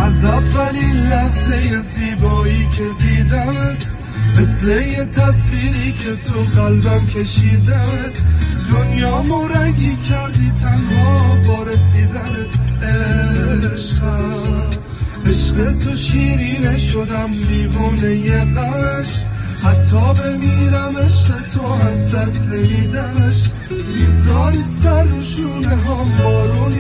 از اولین لحظه زیبایی که دیدمت، مثل یه تصویری که تو قلبم کشیدمت، دنیا مرنگی کردی تنها با رسیدنت. عشق تو شیرینه شدم دیوونه یه غمش، حتی بمیرم عشق تو از دست نمیدمش. میذاری سر رو شونه هم بارونی